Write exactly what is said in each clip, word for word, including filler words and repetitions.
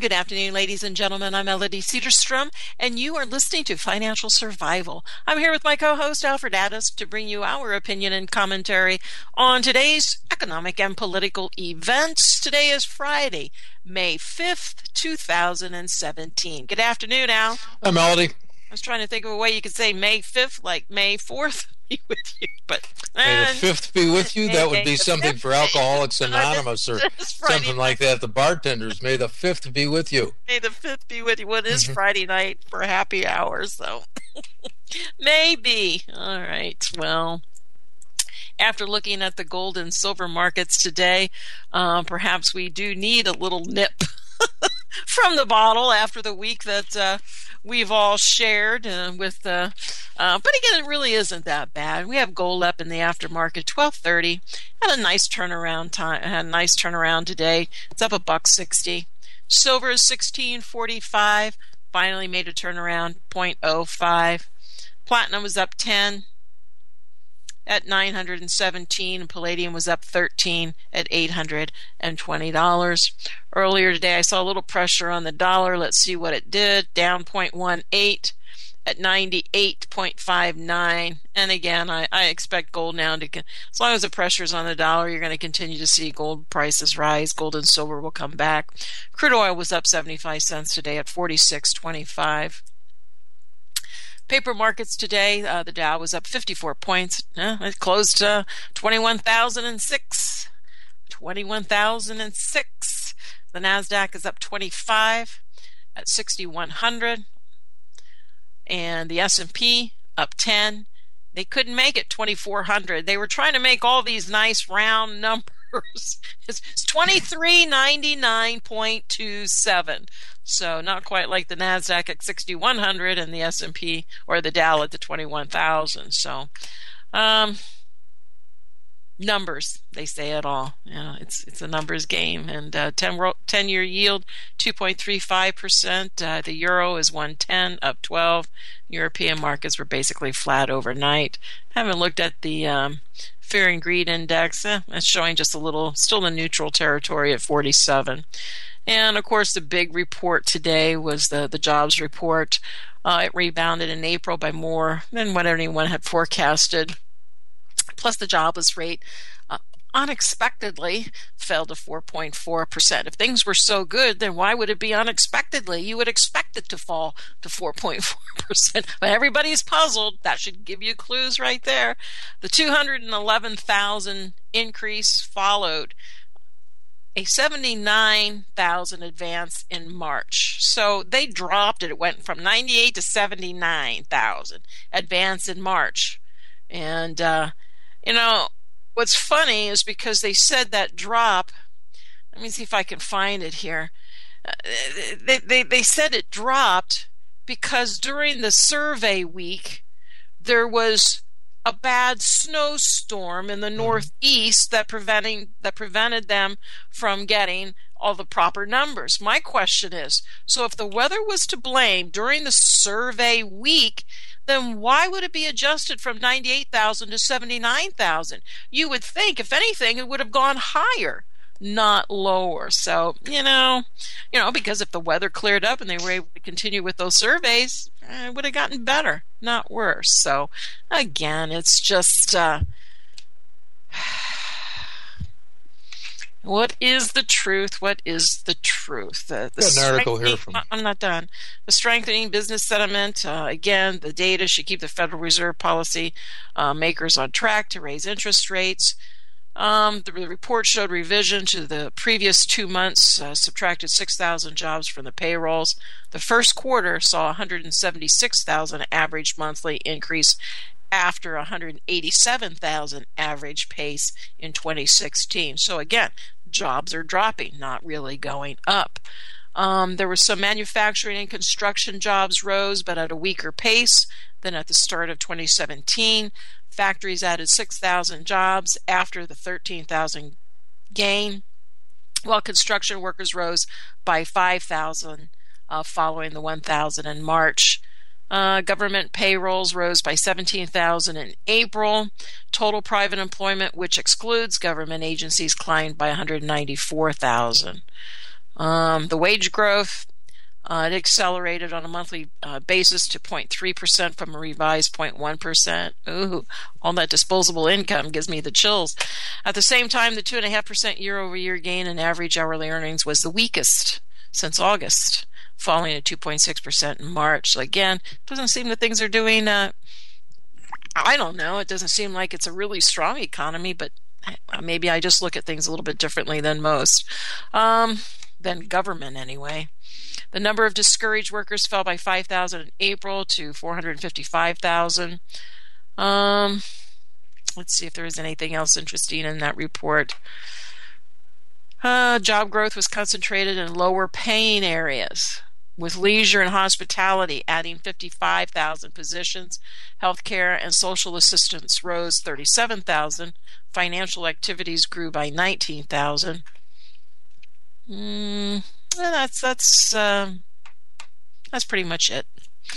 Good afternoon, ladies and gentlemen. I'm Melody Cedarstrom, and you are listening to Financial Survival. I'm here with my co-host, Alfred Addis, to bring you our opinion and commentary on today's economic and political events. Today is Friday, May fifth, two thousand seventeen. Good afternoon, Al. Hi, Melody. I was trying to think of a way you could say May fifth, like May fourth. Be with you, but May the fifth be with you. That would be something for Alcoholics Anonymous or something like that. The bartenders, may the fifth be with you. May the fifth be with you. Well, it is Friday night for happy hour, so maybe. All right. Well, after looking at the gold and silver markets today, uh, perhaps we do need a little nip from the bottle after the week that uh, we've all shared uh, with. Uh, uh, but again, it really isn't that bad. We have gold up in the aftermarket, twelve thirty. Had a nice turnaround time. Had a nice turnaround today. It's up a buck sixty. Silver is sixteen forty-five. Finally made a turnaround, zero point zero five. Platinum was up ten at nine hundred seventeen, and palladium was up thirteen at eight hundred twenty dollars. Earlier today, I saw a little pressure on the dollar. Let's see what it did. Down zero point one eight at ninety-eight point five nine. And again, I, I expect gold now to, as long as the pressure's on the dollar, you're going to continue to see gold prices rise. Gold and silver will come back. Crude oil was up seventy-five cents today at forty-six twenty-five. Paper markets today, uh, the Dow was up fifty-four points. Uh, it closed uh, twenty-one thousand six. twenty-one thousand six. The NASDAQ is up twenty-five at sixty-one hundred. And the S and P up ten. They couldn't make it twenty-four hundred. They were trying to make all these nice round numbers. It's twenty-three ninety-nine point two seven. So not quite like the NASDAQ at sixty-one hundred and the S and P or the Dow at the twenty-one thousand. So um, numbers, they say it all. You know, it's it's a numbers game. And uh, ten-year yield, two point three five percent. Uh, the euro is one ten, up twelve. European markets were basically flat overnight. Haven't looked at the um, Fear and Greed Index. Eh, it's showing just a little, still in neutral territory at forty-seven. And, of course, the big report today was the, the jobs report. Uh, it rebounded in April by more than what anyone had forecasted. Plus, the jobless rate uh, unexpectedly fell to four point four percent. If things were so good, then why would it be unexpectedly? You would expect it to fall to four point four percent. But everybody's puzzled. That should give you clues right there. The two hundred eleven thousand increase followed a seventy-nine thousand advance in March. So they dropped it. It went from ninety-eight to seventy-nine thousand advance in March. And, uh, you know, what's funny is because they said that drop, let me see if I can find it here. Uh, they, they, they said it dropped because during the survey week, there was a bad snowstorm in the northeast that preventing that prevented them from getting all the proper numbers. My question is, so if the weather was to blame during the survey week, then why would it be adjusted from ninety-eight thousand to seventy-nine thousand? You would think, if anything, it would have gone higher, not lower. So, you know, you know, because if the weather cleared up and they were able to continue with those surveys, it would have gotten better, not worse. So, again, it's just, uh, what is the truth? What is the truth? The, the Got an article here from... I'm not done. The strengthening business sentiment. Uh, again, the data should keep the Federal Reserve policy uh, makers on track to raise interest rates. Um, the, the report showed revision to the previous two months, uh, subtracted six thousand jobs from the payrolls. The first quarter saw one hundred seventy-six thousand average monthly increase after one hundred eighty-seven thousand average pace in twenty sixteen. So again, jobs are dropping, not really going up. Um, there were some manufacturing and construction jobs rose, but at a weaker pace than at the start of twenty seventeen. Factories added six thousand jobs after the thirteen thousand gain, while construction workers rose by five thousand uh, following the one thousand in March. Uh, government payrolls rose by seventeen thousand in April. Total private employment, which excludes government agencies, climbed by one hundred ninety-four thousand. Um, the wage growth, uh, it accelerated on a monthly uh, basis to zero point three percent from a revised zero point one percent. Ooh, all that disposable income gives me the chills. At the same time, the two point five percent year-over-year gain in average hourly earnings was the weakest since August, falling to two point six percent in March. So again, it doesn't seem that things are doing, uh, I don't know, it doesn't seem like it's a really strong economy, but maybe I just look at things a little bit differently than most, um, than government anyway. The number of discouraged workers fell by five thousand in April to four hundred fifty-five thousand. Um, let's see if there is anything else interesting in that report. Uh, job growth was concentrated in lower paying areas, with leisure and hospitality adding fifty-five thousand positions. Healthcare and social assistance rose thirty-seven thousand. Financial activities grew by nineteen thousand. Mm, that's that's um, that's pretty much it.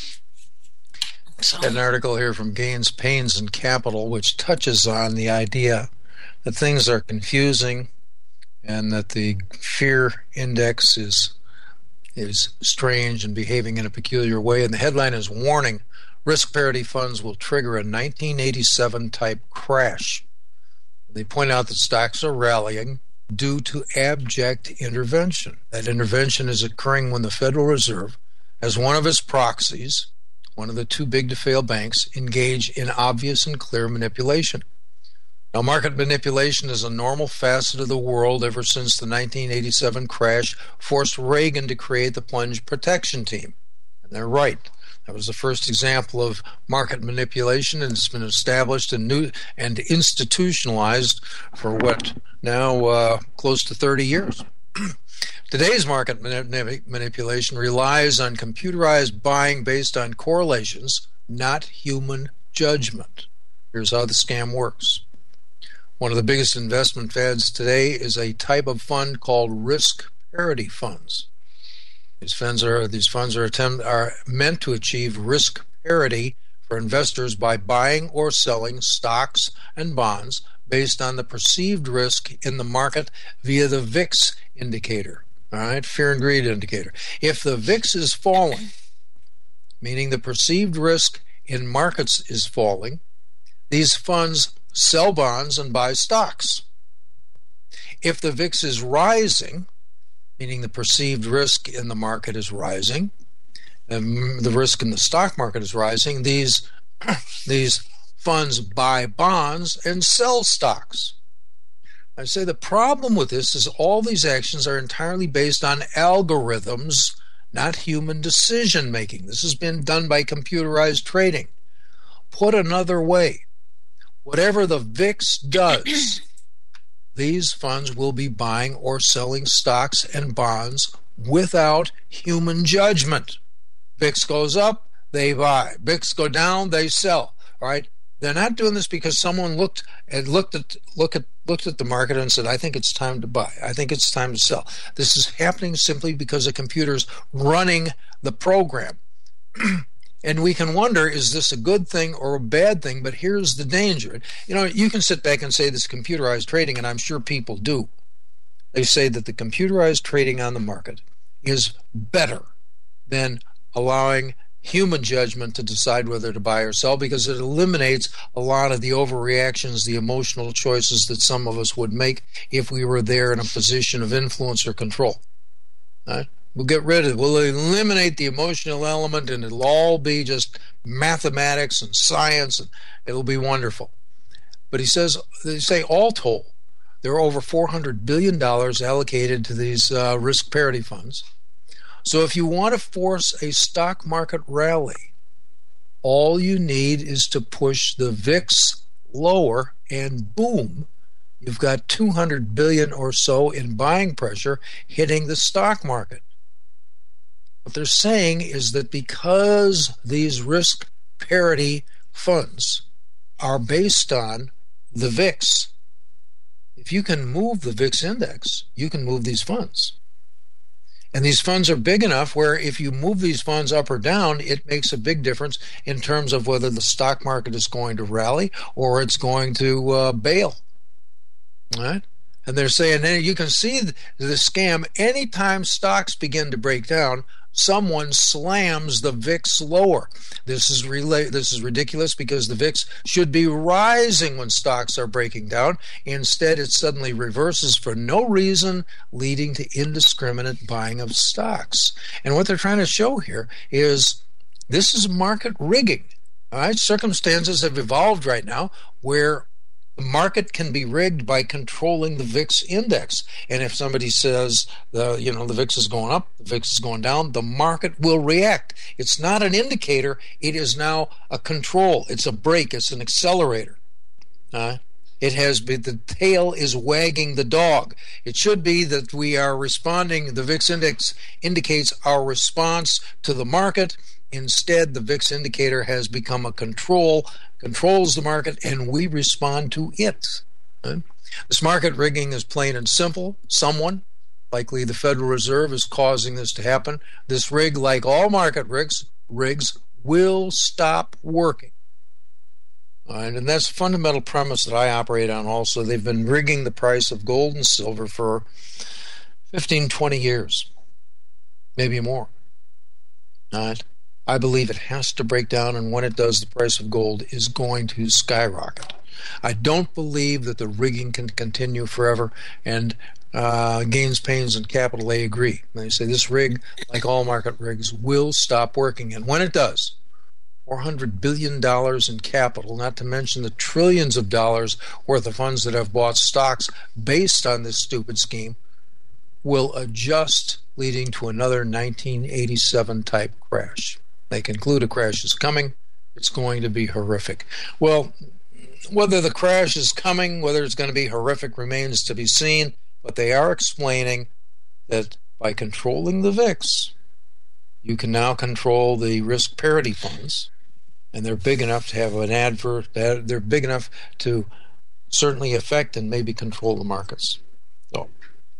So. An article here from Gains, Pains, and Capital, which touches on the idea that things are confusing and that the fear index is is strange and behaving in a peculiar way. And the headline is, warning, risk parity funds will trigger a nineteen eighty-seven type crash. They point out that stocks are rallying due to abject intervention. That intervention is occurring when the Federal Reserve, as one of its proxies, one of the too big to fail banks, engage in obvious and clear manipulation. Now, market manipulation is a normal facet of the world ever since the nineteen eighty-seven crash forced Reagan to create the plunge protection team. And they're right. That was the first example of market manipulation, and it's been established and new and institutionalized for what now uh, close to thirty years. Today's market manip- manipulation relies on computerized buying based on correlations, not human judgment. Here's how the scam works. One of the biggest investment fads today is a type of fund called risk parity funds. These funds are these funds are attempt are meant to achieve risk parity for investors by buying or selling stocks and bonds based on the perceived risk in the market via the V I X indicator. All right, fear and greed indicator. If the V I X is falling, meaning the perceived risk in markets is falling, these funds sell bonds and buy stocks. If the V I X is rising, meaning the perceived risk in the market is rising, and the risk in the stock market is rising, these these funds buy bonds and sell stocks. I say the problem with this is all these actions are entirely based on algorithms, not human decision making. This has been done by computerized trading. Put another way, whatever the V I X does, these funds will be buying or selling stocks and bonds without human judgment. V I X goes up, they buy. V I X go down, they sell. All right? They're not doing this because someone looked and looked at look at looked at the market and said, I think it's time to buy. I think it's time to sell. This is happening simply because the computer's running the program. And we can wonder, is this a good thing or a bad thing? But here's the danger. You know, you can sit back and say this computerized trading, and I'm sure people do. They say that the computerized trading on the market is better than allowing human judgment to decide whether to buy or sell, because it eliminates a lot of the overreactions, the emotional choices that some of us would make if we were there in a position of influence or control. All right? We'll get rid of it. We'll eliminate the emotional element, and it'll all be just mathematics and science, and it'll be wonderful. But he says, they say all told, there are over four hundred billion dollars allocated to these uh, risk parity funds. So if you want to force a stock market rally, all you need is to push the V I X lower, and boom, you've got two hundred billion dollars or so in buying pressure hitting the stock market. What they're saying is that because these risk parity funds are based on the V I X, if you can move the V I X index, you can move these funds. And these funds are big enough where if you move these funds up or down, it makes a big difference in terms of whether the stock market is going to rally or it's going to uh, bail. All right? And they're saying, hey, you can see the, the scam anytime stocks begin to break down. Someone slams the V I X lower. This is rela- This is ridiculous because the V I X should be rising when stocks are breaking down. Instead, it suddenly reverses for no reason, leading to indiscriminate buying of stocks. And what they're trying to show here is this is market rigging. All right, circumstances have evolved right now where the market can be rigged by controlling the V I X index. And if somebody says, the you know, the V I X is going up, the V I X is going down, the market will react. It's not an indicator. It is now a control. It's a brake. It's an accelerator. Uh, it has been, the tail is wagging the dog. It should be that we are responding. The V I X index indicates our response to the market. Instead, the V I X indicator has become a control, controls the market, and we respond to it. Okay? This market rigging is plain and simple. Someone, likely the Federal Reserve, is causing this to happen. This rig, like all market rigs, rigs will stop working. All right, and that's a fundamental premise that I operate on also. They've been rigging the price of gold and silver for fifteen, twenty years, maybe more. All right. I believe it has to break down, and when it does, the price of gold is going to skyrocket. I don't believe that the rigging can continue forever, and uh, gains, pains, and capital, they agree. They say this rig, like all market rigs, will stop working, and when it does, four hundred billion dollars in capital, not to mention the trillions of dollars worth of funds that have bought stocks based on this stupid scheme, will adjust, leading to another nineteen eighty-seven type crash. They conclude a crash is coming. It's going to be horrific. Well, whether the crash is coming, whether it's going to be horrific, remains to be seen. But they are explaining that by controlling the V I X, you can now control the risk parity funds, and they're big enough to have an adverse. They're big enough to certainly affect and maybe control the markets. So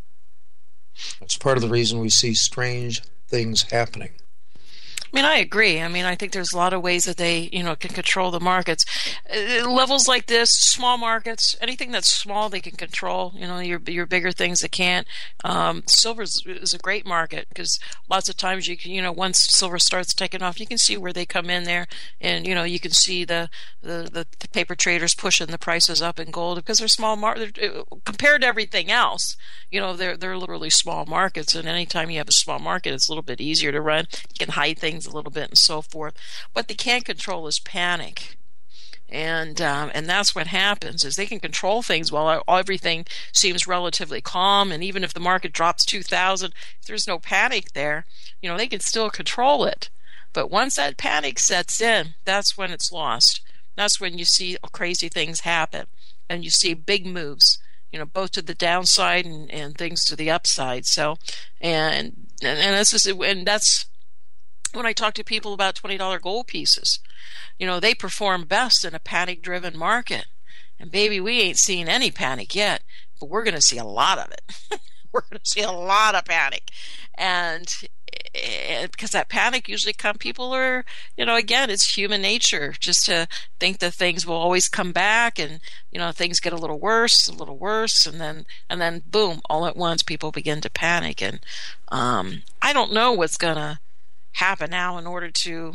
that's part of the reason we see strange things happening. I mean, I agree. I mean, I think there's a lot of ways that they, you know, can control the markets. Uh, levels like this, small markets, anything that's small, they can control. You know, your your bigger things they can't. Um, silver is, is a great market because lots of times you can, you know, once silver starts taking off, you can see where they come in there, and you know, you can see the the, the, the paper traders pushing the prices up in gold because they're small market compared to everything else. You know, they're they're literally small markets, and anytime you have a small market, it's a little bit easier to run. You can hide things a little bit and so forth. What they can't control is panic, and um, and that's what happens is they can control things while everything seems relatively calm, and even if the market drops two thousand, if there's no panic there, you know, they can still control it. But once that panic sets in, that's when it's lost. That's when you see crazy things happen, and you see big moves, you know, both to the downside and, and things to the upside. So, and and, and this is and that's when I talk to people about twenty dollar gold pieces. You know, they perform best in a panic-driven market. And baby, we ain't seen any panic yet, but we're going to see a lot of it. We're going to see a lot of panic. And because that panic usually comes, people are, you know, again, it's human nature just to think that things will always come back, and, you know, things get a little worse, a little worse, and then, and then boom, all at once, people begin to panic. And um, I don't know what's going to happen now in order to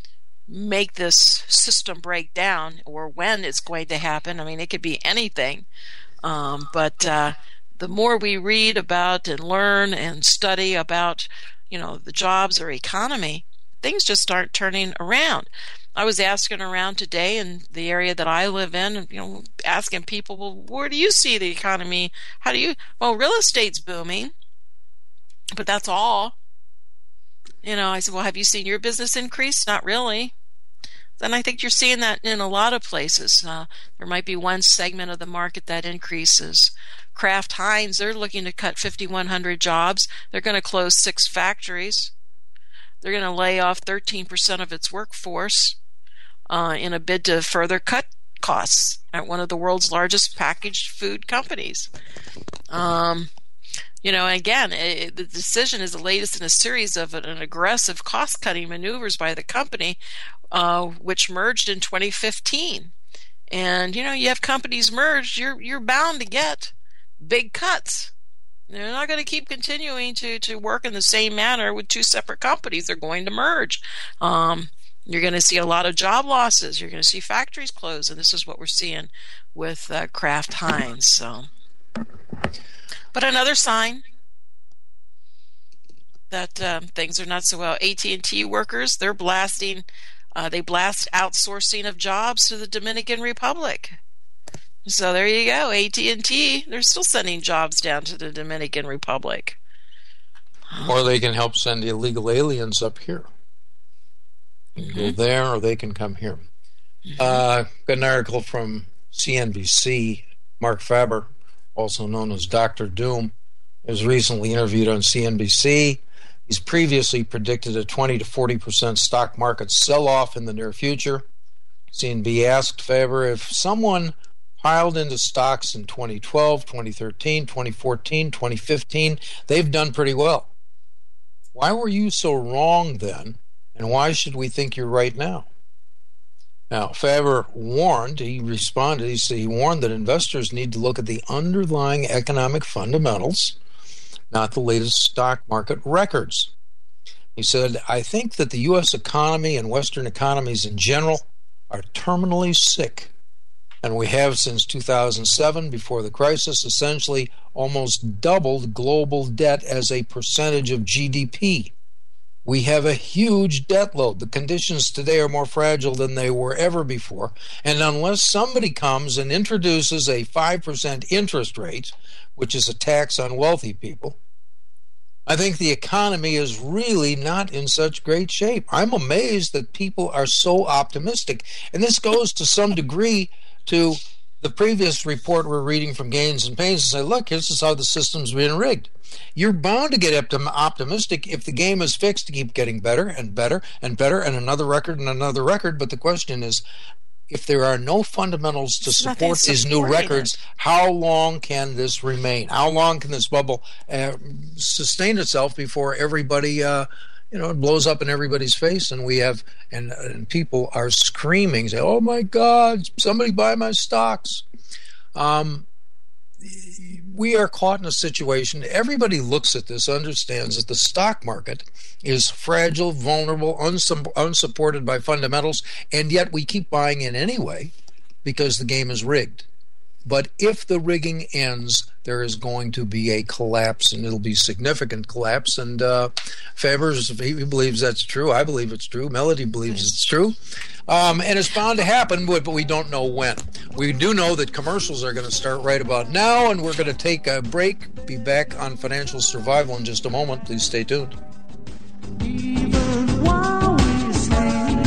make this system break down, or when it's going to happen. I mean, it could be anything. Um, but uh, the more we read about and learn and study about, you know, the jobs or economy, things just start turning around. I was asking around today in the area that I live in, you know, asking people, well, where do you see the economy? How do you, well, real estate's booming, but that's all. You know, I said, well, have you seen your business increase? Not really. Then I think you're seeing that in a lot of places. Uh, there might be one segment of the market that increases. Kraft Heinz, they're looking to cut fifty-one hundred jobs. They're going to close six factories. They're going to lay off thirteen percent of its workforce uh, in a bid to further cut costs at one of the world's largest packaged food companies. Um, you know, again, it, the decision is the latest in a series of an, an aggressive cost-cutting maneuvers by the company, uh, which merged in twenty fifteen. And, you know, you have companies merged, you're you're bound to get big cuts. They're not going to keep continuing to, to work in the same manner with two separate companies. They're going to merge. Um, you're going to see a lot of job losses. You're going to see factories close, and this is what we're seeing with uh, Kraft Heinz. So, but another sign that um, things are not so well. A T and T workers, they're blasting. Uh, they blast outsourcing of jobs to the Dominican Republic. So there you go. A T and T, they're still sending jobs down to the Dominican Republic. Or they can help send illegal aliens up here. You can mm-hmm. go there, or they can come here. Mm-hmm. Uh, got an article from C N B C. Mark Faber, also known as Doctor Doom, was recently interviewed on C N B C. He's previously predicted a twenty to forty percent stock market sell-off in the near future. C N B C asked Faber if someone piled into stocks in twenty twelve, twenty thirteen, twenty fourteen, twenty fifteen, they've done pretty well. Why were you so wrong then, and why should we think you're right now? Now, Faber warned, he responded, he said he warned that investors need to look at the underlying economic fundamentals, not the latest stock market records. He said, I think that the U S economy and Western economies in general are terminally sick. And we have since two thousand seven, before the crisis, essentially almost doubled global debt as a percentage of G D P. We have a huge debt load. The conditions today are more fragile than they were ever before. And unless somebody comes and introduces a five percent interest rate, which is a tax on wealthy people, I think the economy is really not in such great shape. I'm amazed that people are so optimistic. And this goes to some degree to the previous report we're reading from Gains and Pains and say, look, this is how the system's being rigged. You're bound to get optimistic if the game is fixed to keep getting better and better and better and another record and another record. But the question is, if there are no fundamentals to support these new records, it. how long can this remain? How long can this bubble uh, sustain itself before everybody, uh, you know, it blows up in everybody's face and we have, and, and people are screaming, say, oh my God, somebody buy my stocks. Um, we are caught in a situation, everybody looks at this, understands that the stock market is fragile, vulnerable, unsu- unsupported by fundamentals, and yet we keep buying in anyway because the game is rigged. But if the rigging ends, there is going to be a collapse, and it'll be significant collapse. And uh, Faber's, he believes that's true. I believe it's true. Melody believes it's true. Um, and it's bound to happen, but, but we don't know when. We do know that commercials are going to start right about now, and we're going to take a break. Be back on Financial Survival in just a moment. Please stay tuned. Even while we sleep,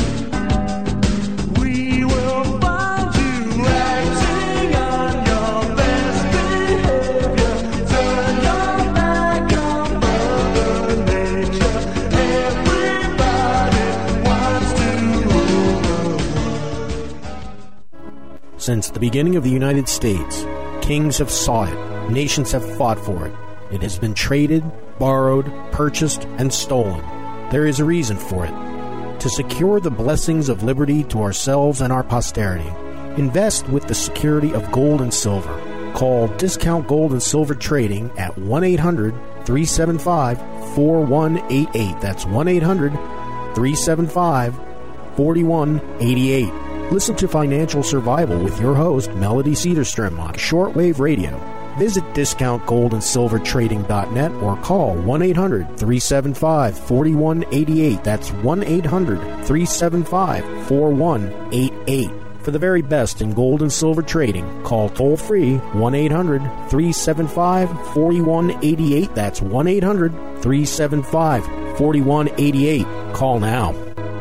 we will find you acting on your best behavior. Turn your back on Mother Nature. Everybody wants to rule the world. Since the beginning of the United States, kings have sought it, nations have fought for it. It has been traded, borrowed, purchased, and stolen. There is a reason for it. To secure the blessings of liberty to ourselves and our posterity, invest with the security of gold and silver. Call Discount Gold and Silver Trading at one eight hundred, three seven five, four one eight eight. That's one eight hundred, three seven five, four one eight eight. Listen to Financial Survival with your host, Melody Cedarstrom, on shortwave radio. Visit discount gold and silver trading dot net or call one eight hundred, three seven five, four one eight eight. That's one eight hundred, three seven five, four one eight eight. For the very best in gold and silver trading, call toll-free one eight hundred, three seven five, four one eight eight. That's one eight hundred, three seven five, four one eight eight. Call now.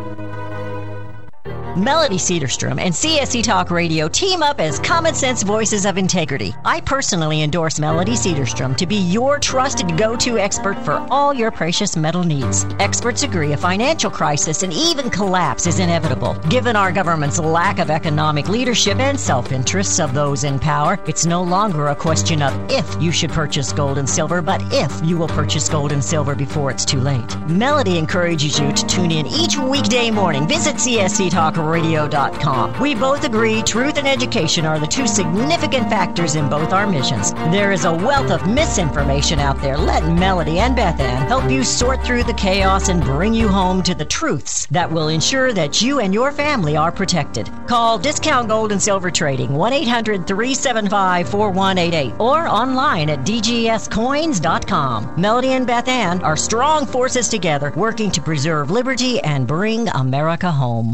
Melody Cedarstrom and C S C Talk Radio team up as common sense voices of integrity. I personally endorse Melody Cedarstrom to be your trusted go-to expert for all your precious metal needs. Experts agree a financial crisis and even collapse is inevitable. Given our government's lack of economic leadership and self-interests of those in power, it's no longer a question of if you should purchase gold and silver, but if you will purchase gold and silver before it's too late. Melody encourages you to tune in each weekday morning. Visit C S C Talk radio dot com. We both agree truth and education are the two significant factors in both our missions. There is a wealth of misinformation out there. Let Melody and Beth Ann help you sort through the chaos and bring you home to the truths that will ensure that you and your family are protected. Call Discount Gold and Silver Trading, one eight hundred three seven five four one eight eight, or online at d g s coins dot com. Melody and Beth Ann are strong forces together, working to preserve liberty and bring America home.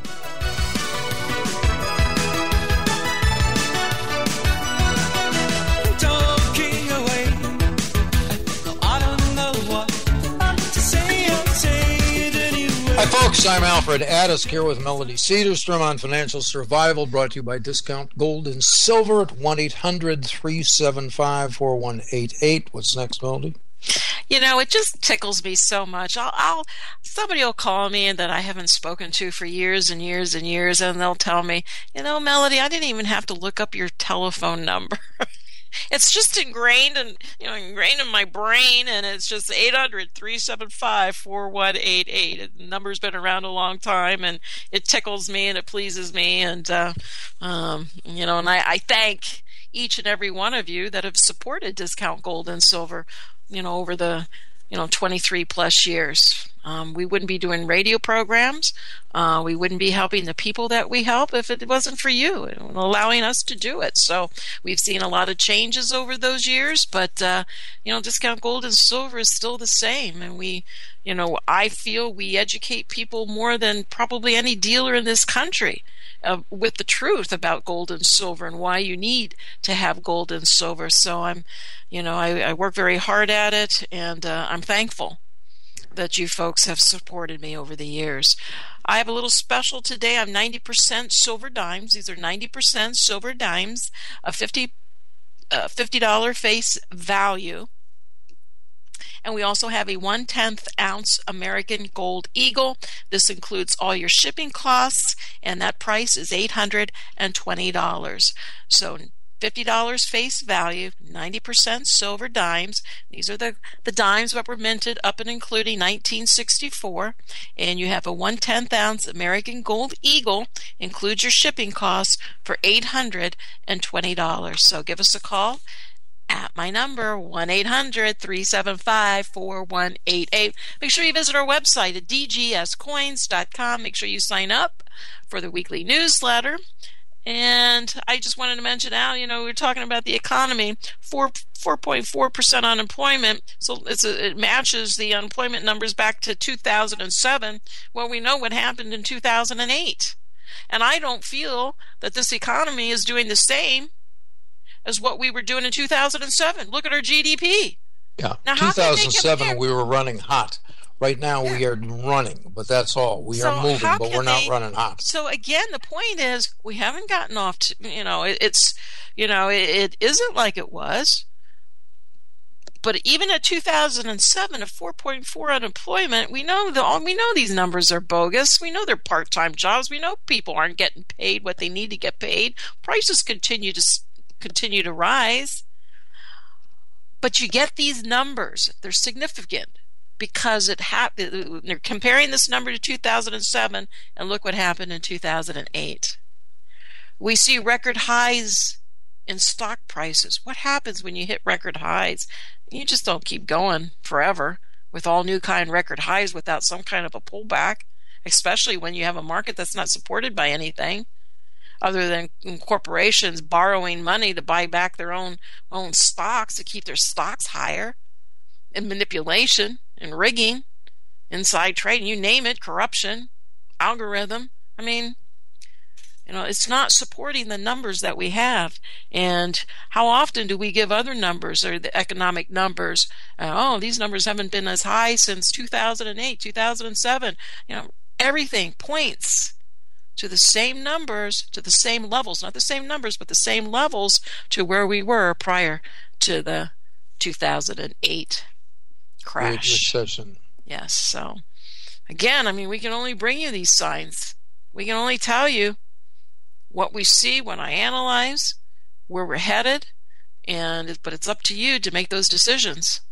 Hi, folks. I'm Alfred Addis here with Melody Cedarstrom on Financial Survival, brought to you by Discount Gold and Silver at one eight hundred three seven five four one eight eight. What's next, Melody? You know, it just tickles me so much. I'll, I'll somebody will call me that I haven't spoken to for years and years and years, and they'll tell me, you know, Melody, I didn't even have to look up your telephone number. It's just ingrained and you know ingrained in my brain, and it's just eight hundred three seven five four one eight eight. The number's been around a long time, and it tickles me and it pleases me, and uh, um, you know, and I, I thank each and every one of you that have supported Discount Gold and Silver, you know, over the you know twenty-three plus years. Um, we wouldn't be doing radio programs. Uh, we wouldn't be helping the people that we help if it wasn't for you and allowing us to do it. So we've seen a lot of changes over those years, but uh, you know, Discount Gold and Silver is still the same. And we, you know, I feel we educate people more than probably any dealer in this country uh, with the truth about gold and silver and why you need to have gold and silver. So I'm, you know, I, I work very hard at it, and uh, I'm thankful that you folks have supported me over the years. I have a little special today. I'm ninety percent silver dimes. These are ninety percent silver dimes, a fifty dollars uh, fifty dollars face value. And we also have a one-tenth ounce American Gold Eagle. This includes all your shipping costs, and that price is eight hundred twenty dollars. So fifty dollars face value, ninety percent silver dimes. These are the, the dimes that were minted up and including nineteen sixty-four. And you have a one-tenth ounce American Gold Eagle, includes your shipping costs, for eight hundred twenty dollars. So give us a call at my number, one eight hundred three seven five four one eight eight. Make sure you visit our website at d g s coins dot com. Make sure you sign up for the weekly newsletter. And I just wanted to mention now, you know, we we're talking about the economy, four four point four percent unemployment. So it's a, it matches the unemployment numbers back to two thousand seven. Well, we know what happened in two thousand eight, and I don't feel that this economy is doing the same as what we were doing in two thousand seven. Look at our G D P. Yeah, now, two thousand seven we were running hot. Right now yeah. we are running, but that's all. We so are moving, but we're not they, running hot. So again, the point is we haven't gotten off to, you know, it, it's, you know, it, it isn't like it was. But even at two thousand seven, a four point four unemployment, we know the we know these numbers are bogus. We know they're part-time jobs. We know people aren't getting paid what they need to get paid. Prices continue to continue to rise. But you get these numbers. They're significant. Because it happened, they're comparing this number to two thousand seven, and look what happened in two thousand eight. We see record highs in stock prices. What happens when you hit record highs? You just don't keep going forever with all new kind record highs without some kind of a pullback, especially when you have a market that's not supported by anything other than corporations borrowing money to buy back their own own stocks to keep their stocks higher, and manipulation and rigging, inside trading, you name it, corruption, algorithm. I mean, you know, it's not supporting the numbers that we have. And how often do we give other numbers, or the economic numbers? Uh, oh, these numbers haven't been as high since two thousand eight, two thousand seven. You know, everything points to the same numbers, to the same levels, not the same numbers, but the same levels to where we were prior to the two thousand eight crash. Recession. Yes. So again, I mean, we can only bring you these signs. We can only tell you what we see when I analyze where we're headed, and but it's up to you to make those decisions.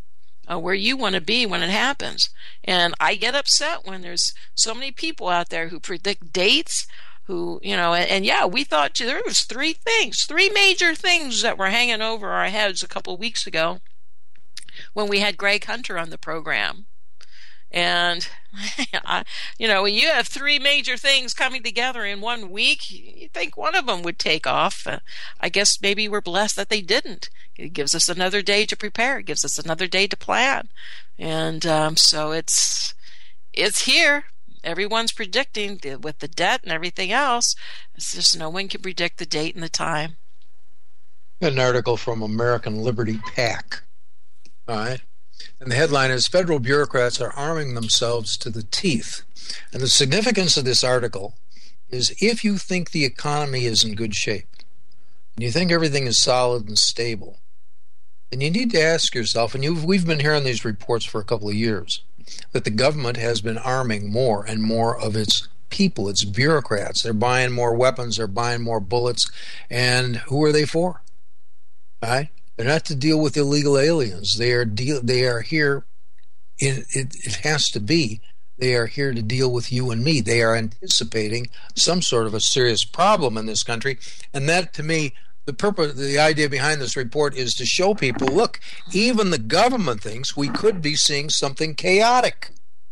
uh, where you want to be when it happens. And I get upset when there's so many people out there who predict dates, who, you know, and, and yeah, we thought there was three things, three major things that were hanging over our heads a couple of weeks ago when we had Greg Hunter on the program. And, I, you know, when you have three major things coming together in one week, you think one of them would take off. Uh, I guess maybe we're blessed that they didn't. It gives us another day to prepare. It gives us another day to plan. And um, so it's it's here. Everyone's predicting the, with the debt and everything else. It's just no one can predict the date and the time. An article from American Liberty PAC. All right. And the headline is, Federal bureaucrats are arming themselves to the teeth. And the significance of this article is, if you think the economy is in good shape, and you think everything is solid and stable, then you need to ask yourself, and you've, we've been hearing these reports for a couple of years, that the government has been arming more and more of its people, its bureaucrats. They're buying more weapons, they're buying more bullets, and who are they for? All right? They're not to deal with illegal aliens. They are deal. They are here. In, it, it has to be. They are here to deal with you and me. They are anticipating some sort of a serious problem in this country, and that, to me, the purpose, the idea behind this report is to show people: look, even the government thinks we could be seeing something chaotic.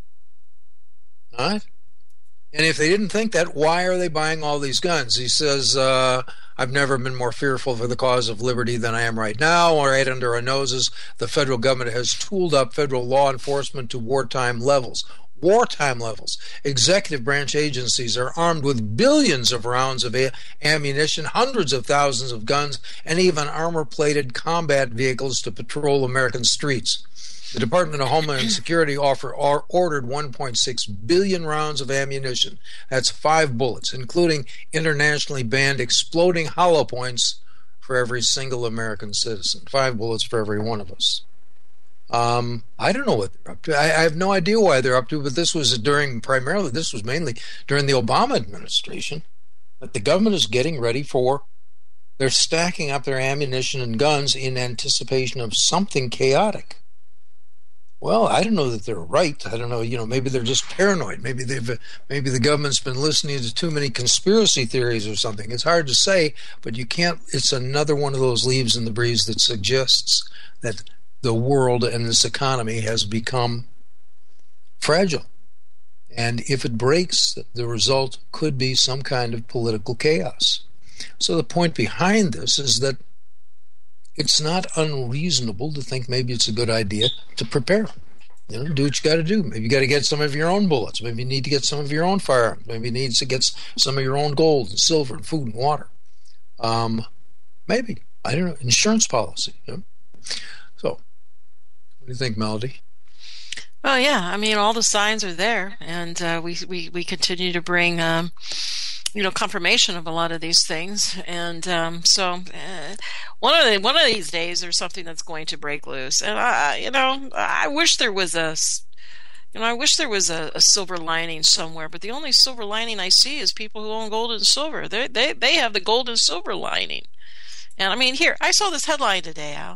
All right? And if they didn't think that, why are they buying all these guns? He says, uh, I've never been more fearful for the cause of liberty than I am right now. Right under our noses, the federal government has tooled up federal law enforcement to wartime levels. Wartime levels. Executive branch agencies are armed with billions of rounds of a- ammunition, hundreds of thousands of guns, and even armor-plated combat vehicles to patrol American streets. The Department of Homeland Security offer, or ordered one point six billion rounds of ammunition. That's five bullets, including internationally banned exploding hollow points for every single American citizen. Five bullets for every one of us. Um, I don't know what they're up to. I, I have no idea why they're up to, but this was during, primarily, this was mainly during the Obama administration, that the government is getting ready for, they're stacking up their ammunition and guns in anticipation of something chaotic. Well, I don't know that they're right. I don't know, you know, maybe they're just paranoid. Maybe they've, maybe the government's been listening to too many conspiracy theories or something. It's hard to say, but you can't, it's another one of those leaves in the breeze that suggests that the world and this economy has become fragile. And if it breaks, the result could be some kind of political chaos. So the point behind this is that it's not unreasonable to think maybe it's a good idea to prepare. You know, do what you got to do. Maybe you got to get some of your own bullets. Maybe you need to get some of your own firearms. Maybe you need to get some of your own gold and silver and food and water. Um, maybe. I don't know. Insurance policy. You know? So, what do you think, Melody? Well, yeah. I mean, all the signs are there, and uh, we, we we continue to bring um, you know, confirmation of a lot of these things. And um, so uh, one of the, one of these days there's something that's going to break loose. And I, you know, I wish there was a, you know, I wish there was a, a silver lining somewhere. But the only silver lining I see is people who own gold and silver. They they they have the gold and silver lining. And I mean, here, I saw this headline today, Al.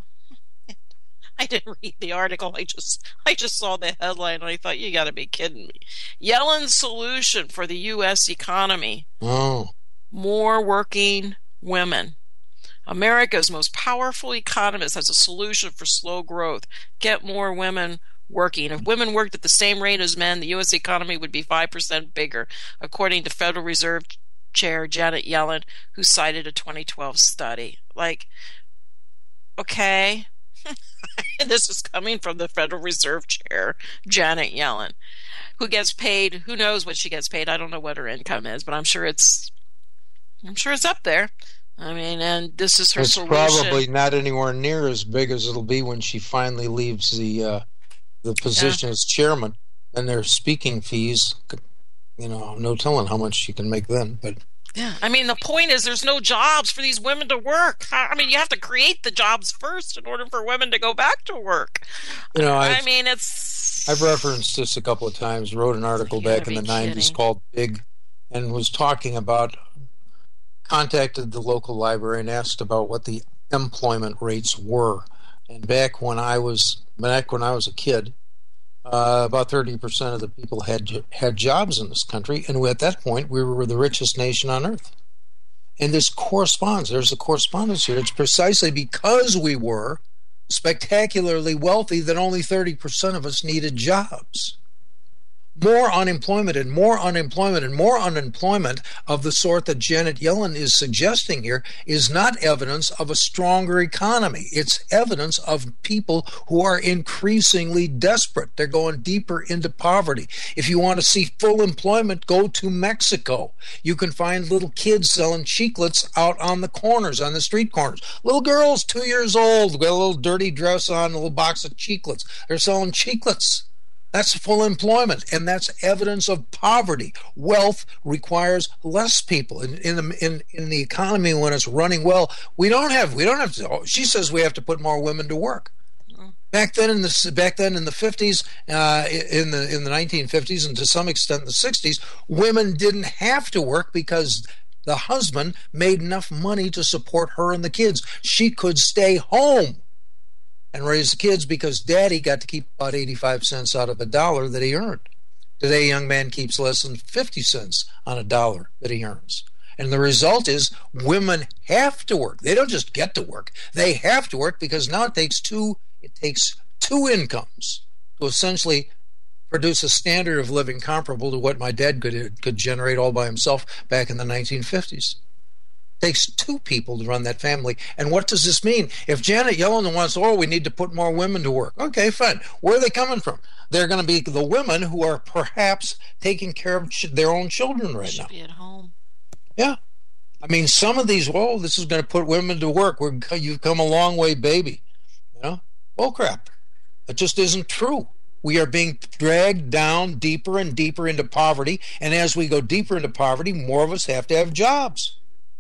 I didn't read the article. I just I just saw the headline and I thought, you got to be kidding me. Yellen's solution for the U S economy. Oh. More working women. America's most powerful economist has a solution for slow growth. Get more women working. If women worked at the same rate as men, the U S economy would be five percent bigger, according to Federal Reserve Chair Janet Yellen, who cited a twenty twelve study. Like, okay. This is coming from the Federal Reserve Chair, Janet Yellen, who gets paid, who knows what she gets paid. I don't know what her income is, but I'm sure it's I'm sure it's up there. I mean, and this is her it's solution. It's probably not anywhere near as big as it'll be when she finally leaves the uh, the position yeah. as chairman. And their speaking fees, you know, no telling how much she can make then, but yeah, I mean, the point is there's no jobs for these women to work. I mean, you have to create the jobs first in order for women to go back to work. You know, I I've, mean, it's... I've referenced this a couple of times, wrote an article back in the nineties called Big, and was talking about, contacted the local library and asked about what the employment rates were And back when I was back when I was a kid, uh, about thirty percent of the people had had jobs in this country, and at that point, we were the richest nation on earth. And this corresponds. There's a correspondence here. It's precisely because we were spectacularly wealthy that only thirty percent of us needed jobs. More unemployment and more unemployment and more unemployment of the sort that Janet Yellen is suggesting here is not evidence of a stronger economy. It's evidence of people who are increasingly desperate. They're going deeper into poverty. If you want to see full employment, go to Mexico. You can find little kids selling chiclets out on the corners, on the street corners. Little girls, two years old, with a little dirty dress on, a little box of chiclets. They're selling chiclets. That's full employment, and that's evidence of poverty. Wealth requires less people. In in the in, in the economy, when it's running well, we don't have we don't have to. Oh, she says we have to put more women to work. Back then in the back then in the fifties, uh, in the in the nineteen fifties, and to some extent the sixties, women didn't have to work because the husband made enough money to support her and the kids. She could stay home and raise the kids because daddy got to keep about eighty-five cents out of a dollar that he earned. Today, a young man keeps less than fifty cents on a dollar that he earns. And the result is women have to work. They don't just get to work. They have to work because now it takes two, it takes two incomes to essentially produce a standard of living comparable to what my dad could, could generate all by himself back in the nineteen fifties. Takes two people to run that family. And what does this mean? If Janet Yellen wants, oh, we need to put more women to work. Okay, fine. Where are they coming from? They're going to be the women who are perhaps taking care of ch- their own children right Should now. Be at home. Yeah. I mean, some of these, well, this is going to put women to work. We're, you've come a long way, baby. You know? Bull crap. It just isn't true. We are being dragged down deeper and deeper into poverty. And as we go deeper into poverty, more of us have to have jobs.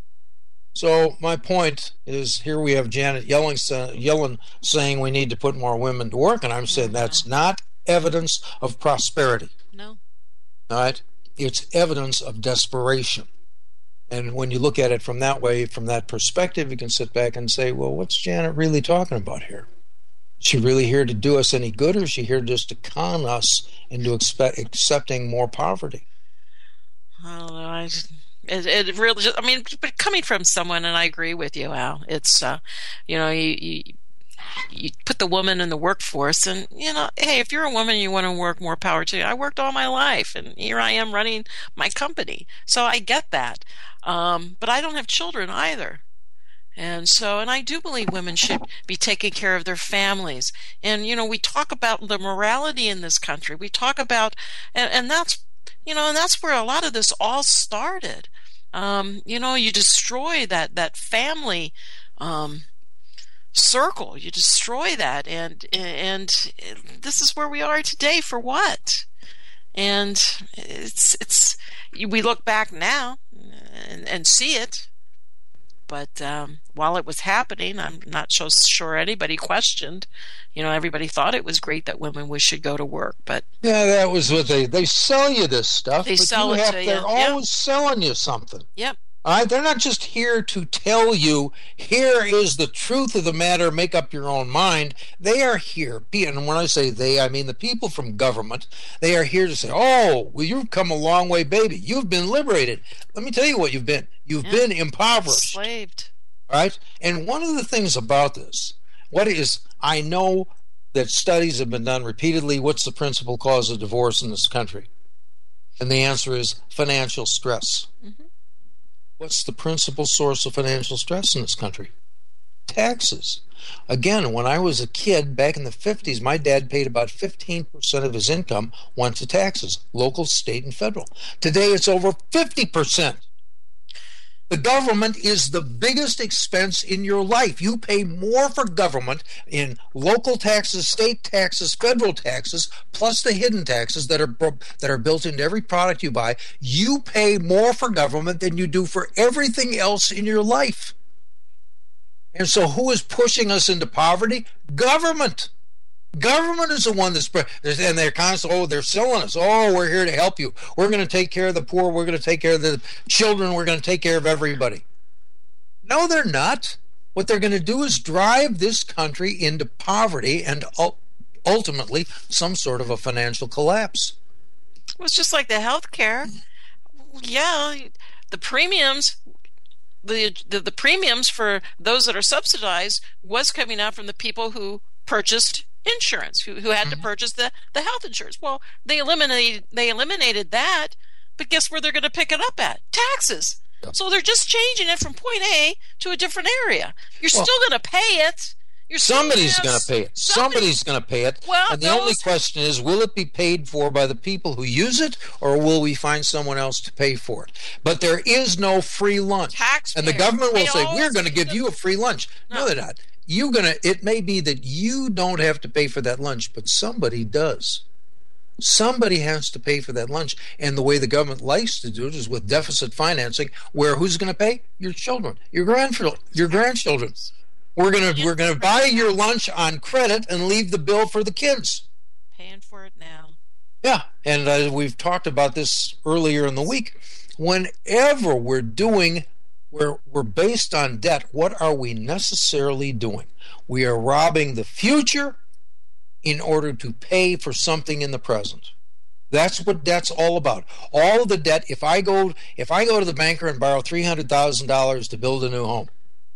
So my point is, here we have Janet Yellen, Yellen saying we need to put more women to work, and I'm saying that's not evidence of prosperity. No. All right? It's evidence of desperation. And when you look at it from that way, from that perspective, you can sit back and say, well, what's Janet really talking about here? Is she really here to do us any good, or is she here just to con us into expect, accepting more poverty? I don't know. I just... It, it really, just, I mean, but coming from someone, and I agree with you, Al. It's, uh, you know, you, you you put the woman in the workforce, and you know, hey, if you're a woman, and you want to work, more power to you. I worked all my life, and here I am running my company, so I get that. Um, but I don't have children either, and so, and I do believe women should be taking care of their families. And you know, we talk about the morality in this country. We talk about, and, and that's. You know, and that's where a lot of this all started. Um, you know, you destroy that that family um, circle. You destroy that, and and this is where we are today. For what? And it's it's we look back now and, and see it. But um, while it was happening, I'm not so sure anybody questioned. You know, everybody thought it was great that women should go to work. But yeah, that was what they they sell you this stuff. They but sell you it have, to you. They're Yep. always selling you something. Yep. All right, they're not just here to tell you, here is the truth of the matter, make up your own mind. They are here, and when I say they, I mean the people from government. They are here to say, oh, well, you've come a long way, baby. You've been liberated. Let me tell you what you've been. You've Yeah. been impoverished. Enslaved. All right? And one of the things about this, what is, I know that studies have been done repeatedly, what's the principal cause of divorce in this country? And the answer is financial stress. Mm-hmm. What's the principal source of financial stress in this country? Taxes. Again, when I was a kid back in the fifties, my dad paid about fifteen percent of his income went to taxes, local, state, and federal. Today it's over fifty percent. The government is the biggest expense in your life. You pay more for government in local taxes, state taxes, federal taxes, plus the hidden taxes that are that are built into every product you buy. You pay more for government than you do for everything else in your life. And so who is pushing us into poverty? Government. Government is the one that's, and they're constantly, oh, they're selling us. Oh, we're here to help you. We're going to take care of the poor. We're going to take care of the children. We're going to take care of everybody. No, they're not. what they're going to do is drive this country into poverty and ultimately some sort of a financial collapse. Well, it's just like the health care. Yeah, the premiums, the, the the premiums for those that are subsidized was coming out from the people who purchased insurance, who who had mm-hmm. to purchase the, the health insurance. Well, they eliminated they eliminated that, but guess where they're going to pick it up at? Taxes. Yep. So they're just changing it from point A to a different area. You're well, still going to pay it. You're somebody's going to pay it. Somebody's going to pay it. Well, and the those, only question is, will it be paid for by the people who use it, or will we find someone else to pay for it? But there is no free lunch. And the government will say, we're going to give you a free lunch. No, no they're not. You're gonna. It may be that you don't have to pay for that lunch, but somebody does. Somebody has to pay for that lunch. And the way the government likes to do it is with deficit financing, where who's going to pay? Your children, your grandchildren, your grandchildren. We're gonna we're gonna buy your lunch on credit and leave the bill for the kids. Paying for it now. Yeah, and uh, we've talked about this earlier in the week. Whenever we're doing, we're we're based on debt. What are we necessarily doing? We are robbing the future in order to pay for something in the present. That's what debt's all about. All of the debt. If I go if I go to the banker and borrow three hundred thousand dollars to build a new home.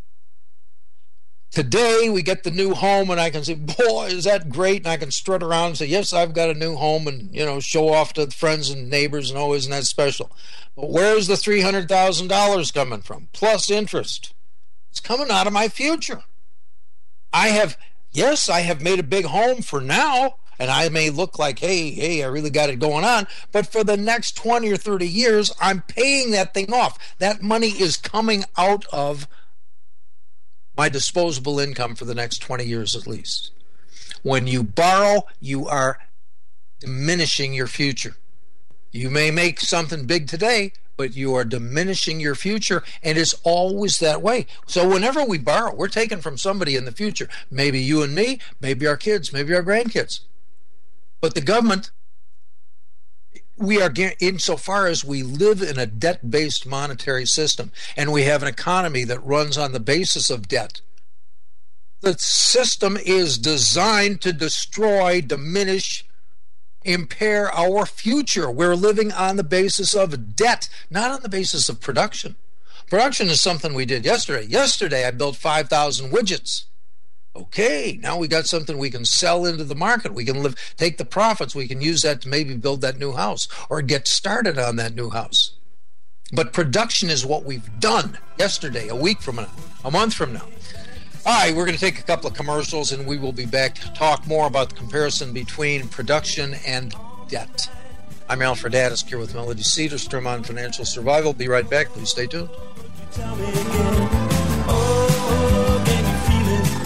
Today we get the new home and I can say, boy, is that great? And I can strut around and say, yes, I've got a new home, and, you know, show off to friends and neighbors and, oh, isn't that special? But where's the three hundred thousand dollars coming from? Plus interest. It's coming out of my future. I have, yes, I have made a big home for now, and I may look like, hey, hey, I really got it going on. But for the next twenty or thirty years, I'm paying that thing off. That money is coming out of my disposable income for the next twenty years at least. When you borrow, you are diminishing your future. You may make something big today, but you are diminishing your future, and it's always that way. So whenever we borrow, we're taking from somebody in the future. Maybe you and me, maybe our kids, maybe our grandkids. But the government, we are, insofar as we live in a debt-based monetary system, and we have an economy that runs on the basis of debt, the system is designed to destroy, diminish, impair our future. We're living on the basis of debt, not on the basis of production. Production is something we did yesterday. Yesterday, I built five thousand widgets. Okay, now we got something we can sell into the market. We can live, take the profits. We can use that to maybe build that new house or get started on that new house. But production is what we've done yesterday, a week from now, a month from now. All right, we're going to take a couple of commercials, and we will be back to talk more about the comparison between production and debt. I'm Alfred Addis here with Melody Cedarstrom on Financial Survival. Be right back. Please stay tuned. Tell me again. Oh, can you feel it?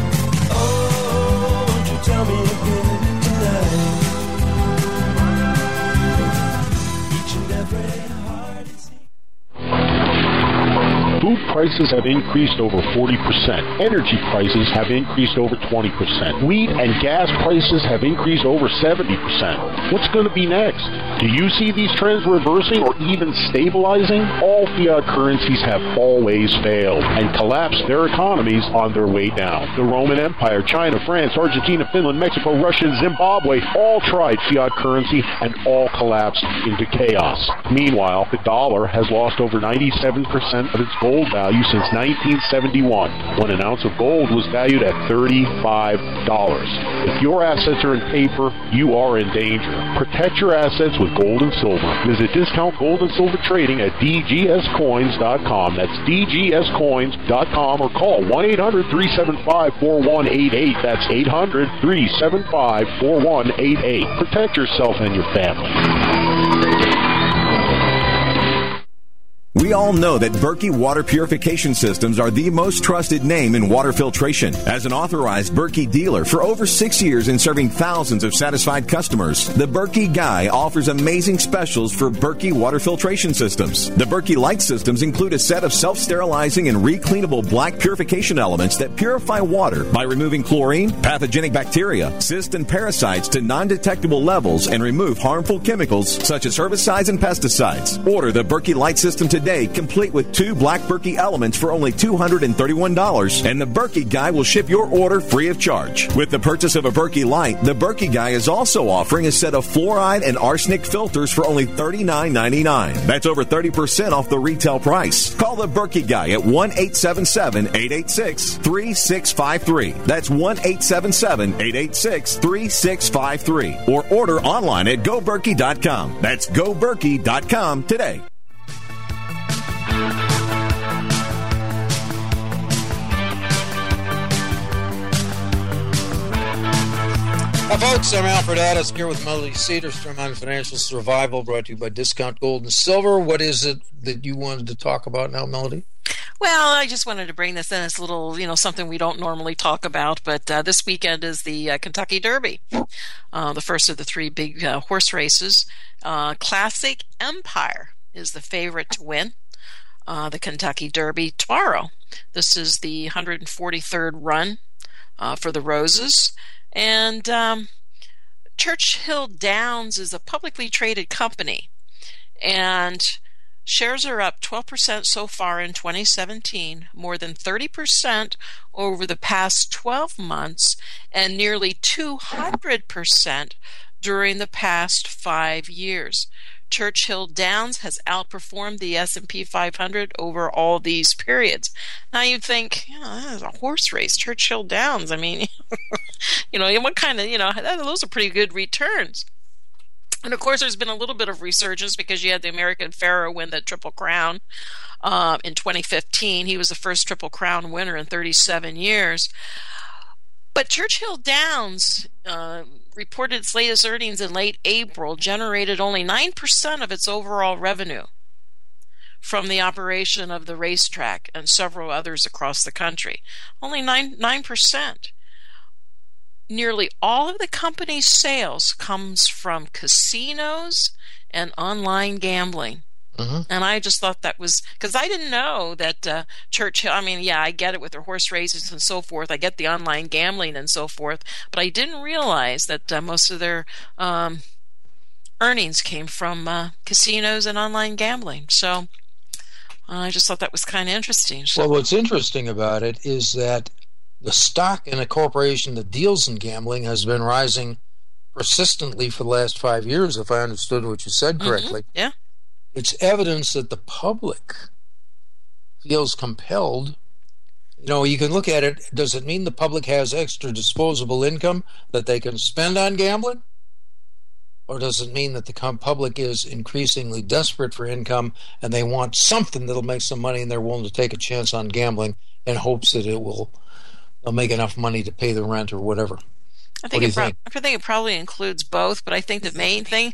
Oh, won't you tell me again tonight? Each and every heart is... Food prices have increased over forty percent. Energy prices have increased over twenty percent. Wheat and gas prices have increased over seventy percent. What's going to be next? Do you see these trends reversing or even stabilizing? All fiat currencies have always failed and collapsed their economies on their way down. The Roman Empire, China, France, Argentina, Finland, Mexico, Russia, and Zimbabwe all tried fiat currency and all collapsed into chaos. Meanwhile, the dollar has lost over ninety-seven percent of its gold value since nineteen seventy-one, when an ounce of gold was valued at thirty-five dollars. If your assets are in paper, you are in danger. Protect your assets with gold and silver. Visit Discount Gold and Silver Trading at d g s coins dot com. That's d g s coins dot com, or call one eight hundred, three seven five, four one eight eight. That's eight hundred, three seven five, four one eight eight. Protect yourself and your family. We all know that Berkey Water Purification Systems are the most trusted name in water filtration. As an authorized Berkey dealer for over six years and serving thousands of satisfied customers, the Berkey Guy offers amazing specials for Berkey Water Filtration Systems. The Berkey Light Systems include a set of self-sterilizing and recleanable black purification elements that purify water by removing chlorine, pathogenic bacteria, cysts, and parasites to non-detectable levels and remove harmful chemicals such as herbicides and pesticides. Order the Berkey Light System today today, complete with two Black Berkey elements for only two hundred thirty-one dollars, and the Berkey Guy will ship your order free of charge. With the purchase of a Berkey Light, the Berkey Guy is also offering a set of fluoride and arsenic filters for only thirty-nine ninety-nine. That's over thirty percent off the retail price. Call the Berkey Guy at one eight seven seven, eight eight six, three six five three. That's one eight seven seven, eight eight six, three six five three. Or order online at go berkey dot com. That's go berkey dot com today. Hi, folks. I'm Alfred Addis here with Melody Cedarstrom on Financial Survival, brought to you by Discount Gold and Silver. What is it that you wanted to talk about now, Melody? Well, I just wanted to bring this in as a little, you know, something we don't normally talk about, but uh, this weekend is the uh, Kentucky Derby, uh, the first of the three big uh, horse races. Uh, Classic Empire is the favorite to win uh, the Kentucky Derby tomorrow. This is the one hundred forty-third run uh, for the Roses, and um, Churchill Downs is a publicly traded company, and shares are up twelve percent so far in twenty seventeen, more than thirty percent over the past twelve months, and nearly two hundred percent during the past five years. Churchill Downs has outperformed the S and P five hundred over all these periods. Now you'd think, you know, that is a horse race, Churchill Downs. I mean, you know, what kind of, you know, those are pretty good returns. And of course, there's been a little bit of resurgence because you had the American Pharoah win the Triple Crown uh, in twenty fifteen. He was the first Triple Crown winner in thirty-seven years. But Churchill Downs uh, reported its latest earnings in late April, generated only nine percent of its overall revenue from the operation of the racetrack and several others across the country. Only nine, nine percent. Nearly all of the company's sales comes from casinos and online gambling. Mm-hmm. And I just thought that was, because I didn't know that uh, Churchill, I mean, yeah, I get it with their horse races and so forth. I get the online gambling and so forth. But I didn't realize that uh, most of their um, earnings came from uh, casinos and online gambling. So uh, I just thought that was kind of interesting. So, well, what's interesting about it is that the stock in a corporation that deals in gambling has been rising persistently for the last five years, if I understood what you said correctly. Mm-hmm. Yeah. It's evidence that the public feels compelled. You know, you can look at it. Does it mean the public has extra disposable income that they can spend on gambling? Or does it mean that the public is increasingly desperate for income and they want something that'll make some money and they're willing to take a chance on gambling in hopes that it will they'll make enough money to pay the rent or whatever? I think, what do it, you pro- think? I think it probably includes both, but I think the main thing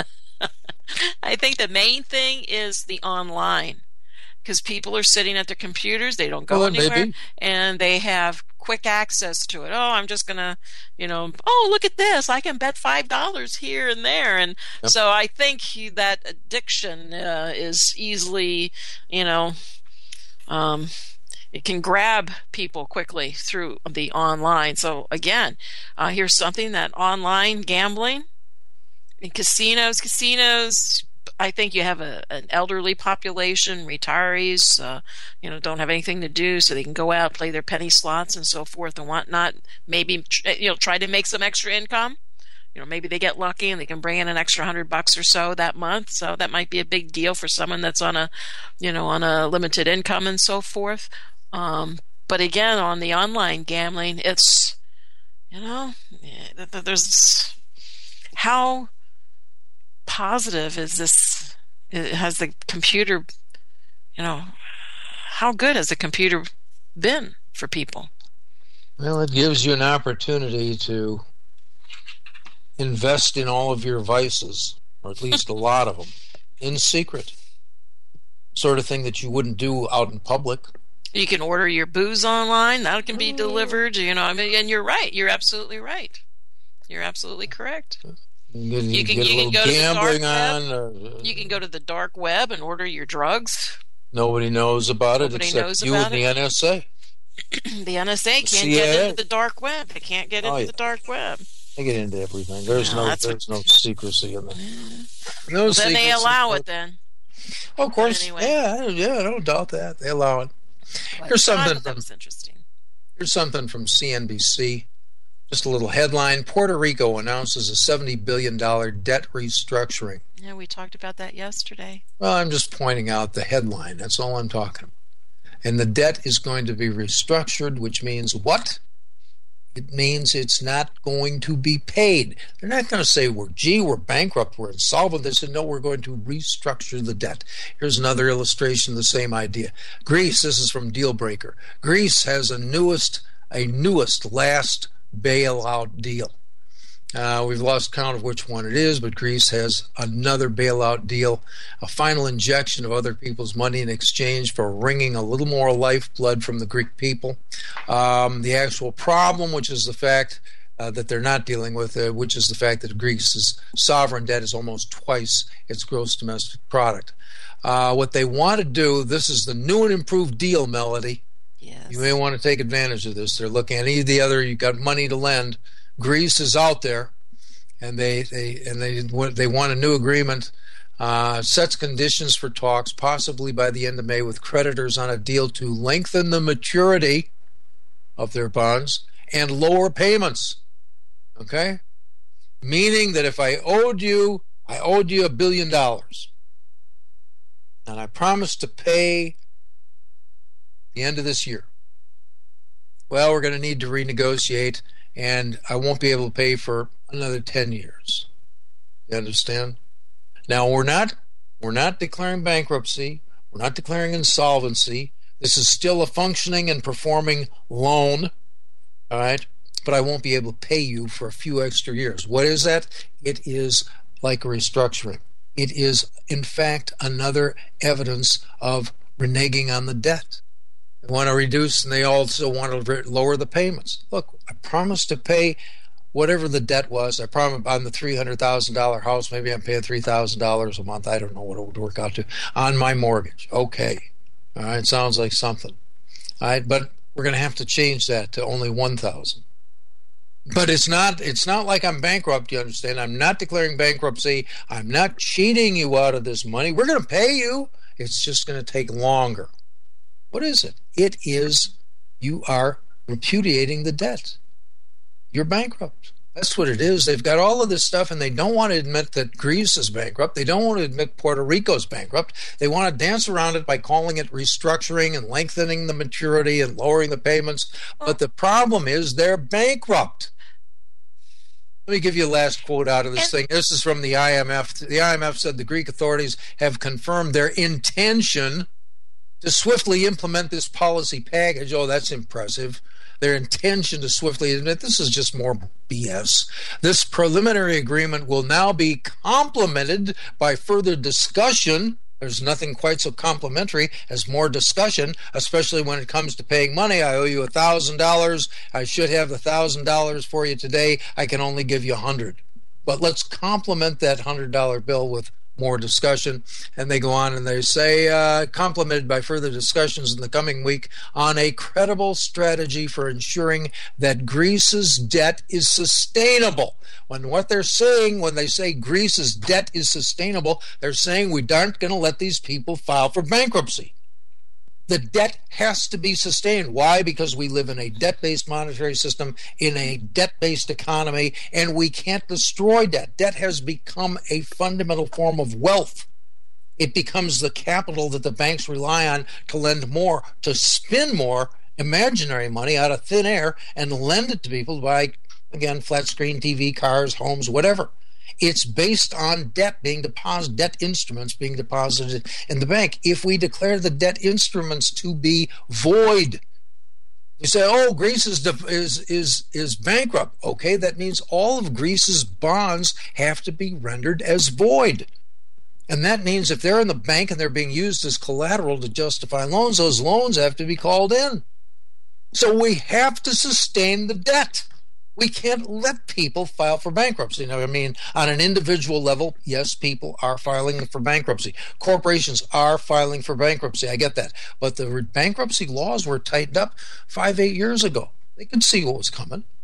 I think the main thing is the online, because people are sitting at their computers, they don't go well, anywhere, maybe. And they have quick access to it. Oh, I'm just going to, you know, oh, look at this, I can bet five dollars here and there. And yep. So I think he, that addiction uh, is easily, you know, um, it can grab people quickly through the online. So again, uh, here's something that online gambling, in casinos, casinos, I think you have a, an elderly population, retirees, uh, you know, don't have anything to do, so they can go out, play their penny slots and so forth and whatnot. Maybe, you know, try to make some extra income. You know, maybe they get lucky and they can bring in an extra hundred bucks or so that month. So that might be a big deal for someone that's on a, you know, on a limited income and so forth. Um, but again, on the online gambling, it's, you know, there's how positive is this? Has the computer, you know, how good has the computer been for people? Well, it gives you an opportunity to invest in all of your vices, or at least a lot of them, in secret. Sort of thing that you wouldn't do out in public. You can order your booze online. That can be delivered. You know, I mean, and you're right. You're absolutely right. You're absolutely correct. You can, you can, get you a can little go to the gambling dark on. web. Or, you can go to the dark web and order your drugs. Nobody knows about it Nobody except knows you about and the it. N S A. The N S A can't C I A. get into the dark web. They can't get into Oh, yeah. the dark web. They get into everything. There's No, no that's there's what- no secrecy in there. No Well, then secrecy. they allow it then. Oh, of course. Anyway. Yeah, yeah, I don't doubt that. They allow it. But Here's something that from, was interesting. here's something from C N B C. Just a little headline. Puerto Rico announces a seventy billion dollars debt restructuring. Yeah, we talked about that yesterday. Well, I'm just pointing out the headline. That's all I'm talking about. And the debt is going to be restructured, which means what? It means it's not going to be paid. They're not going to say, we're, gee, we're bankrupt, we're insolvent. They said, no, we're going to restructure the debt. Here's another illustration of the same idea. Greece, this is from Dealbreaker. Greece has a newest, a newest last bailout deal. Uh, we've lost count of which one it is, but Greece has another bailout deal, a final injection of other people's money in exchange for wringing a little more lifeblood from the Greek people. Um, the actual problem, which is the fact uh, that they're not dealing with, uh, which is the fact that Greece's sovereign debt is almost twice its gross domestic product. Uh, what they want to do, this is the new and improved deal, Melody. Yes. You may want to take advantage of this. They're looking at any of the other, you've got money to lend. Greece is out there, and they they and they they want a new agreement. Uh, sets conditions for talks, possibly by the end of May, with creditors on a deal to lengthen the maturity of their bonds and lower payments. Okay, meaning that if I owed you, I owed you a billion dollars, and I promised to pay the end of this year. Well, we're going to need to renegotiate, and I won't be able to pay for another ten years. You understand? Now, we're not we're not declaring bankruptcy. We're not declaring insolvency. This is still a functioning and performing loan, all right? But I won't be able to pay you for a few extra years. What is that? It is like a restructuring. It is, in fact, another evidence of reneging on the debt. They want to reduce, and they also want to lower the payments. Look, I promised to pay whatever the debt was. I promised on the three hundred thousand dollars house, maybe I'm paying three thousand dollars a month. I don't know what it would work out to on my mortgage. Okay. All right, sounds like something. All right, but we're going to have to change that to only one thousand dollars. But it's not it's not like I'm bankrupt, you understand? I'm not declaring bankruptcy. I'm not cheating you out of this money. We're going to pay you. It's just going to take longer. What is it? It is you are repudiating the debt. You're bankrupt. That's what it is. They've got all of this stuff, and they don't want to admit that Greece is bankrupt. They don't want to admit Puerto Rico's bankrupt. They want to dance around it by calling it restructuring and lengthening the maturity and lowering the payments. But the problem is they're bankrupt. Let me give you a last quote out of this thing. This is from the I M F. The I M F said the Greek authorities have confirmed their intention to swiftly implement this policy package. Oh, that's impressive. Their intention to swiftly admit this is just more B S. This preliminary agreement will now be complemented by further discussion. There's nothing quite so complimentary as more discussion, especially when it comes to paying money. I owe you one thousand dollars. I should have the one thousand dollars for you today. I can only give you one hundred dollars. But let's complement that one hundred dollar bill with more discussion. And they go on and they say, uh, complemented by further discussions in the coming week on a credible strategy for ensuring that Greece's debt is sustainable. When what they're saying, when they say Greece's debt is sustainable, they're saying we aren't going to let these people file for bankruptcy. The debt has to be sustained. Why? Because we live in a debt-based monetary system, in a debt-based economy, and we can't destroy debt. Debt has become a fundamental form of wealth. It becomes the capital that the banks rely on to lend more, to spin more imaginary money out of thin air and lend it to people to buy, again, flat screen T V, cars, homes, whatever. It's based on debt being deposited, debt instruments being deposited in the bank. If we declare the debt instruments to be void, you say, "Oh, Greece is is is is bankrupt." Okay, that means all of Greece's bonds have to be rendered as void, and that means if they're in the bank and they're being used as collateral to justify loans, those loans have to be called in. So we have to sustain the debt. We can't let people file for bankruptcy. You know, I mean, on an individual level, yes, people are filing for bankruptcy. Corporations are filing for bankruptcy. I get that. But the bankruptcy laws were tightened up five, eight years ago. They could see what was coming.